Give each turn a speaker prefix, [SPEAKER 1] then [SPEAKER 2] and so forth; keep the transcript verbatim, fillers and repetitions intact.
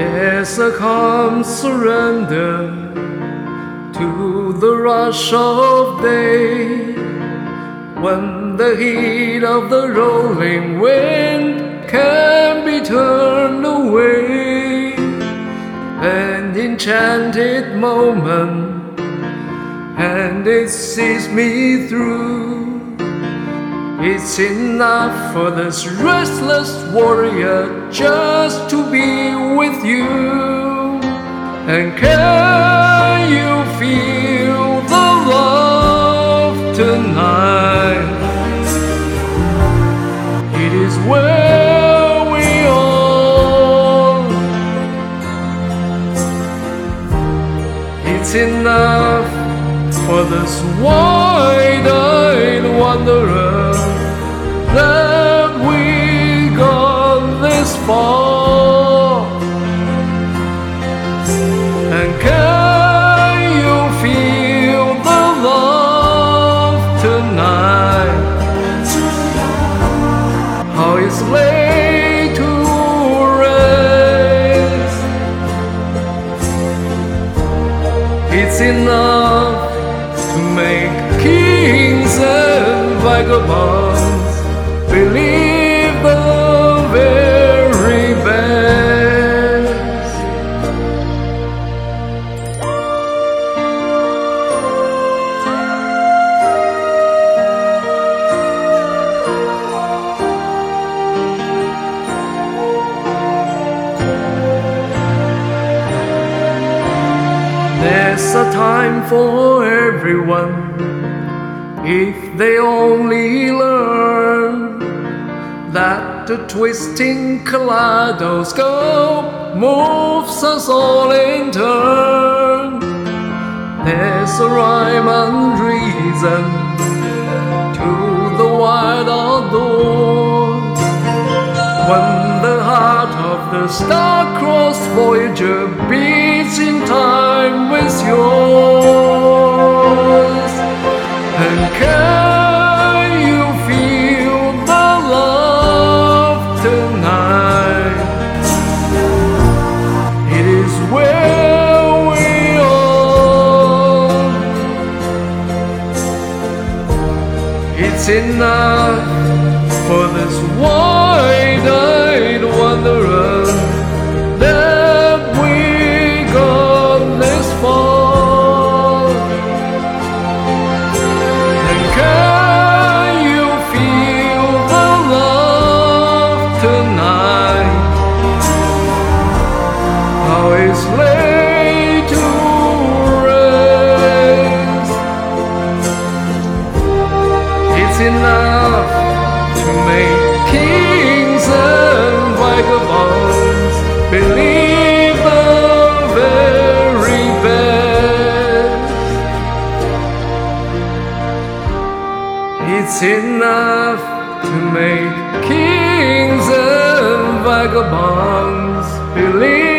[SPEAKER 1] There's a calm surrender to the rush of day, when the heat of the rolling wind can be turned away. An enchanted moment, and it sees me through. It's enough for this restless warrior just to be with you. And can you feel the love tonight? It is where we are. It's enough for this wide-eyed wanderer that we got this far. And can you feel the love tonight? How it's laid to rest. It's enough to make kings and vagabonds believe the very best. There's a time for everyone, if they only learn that the twisting kaleidoscope moves us all in turn. There's a rhyme and reason to the wide outdoors, when the heart of the star-crossed voyager beats in time with yours. And can you feel the love tonight? It is where we are. It's enough for this wide-eyed wanderer that we got this far. And can you feel the love tonight? How it's laid to rest. It's enough to make kings and vagabonds believe the very best. It's enough to make kings and vagabonds believe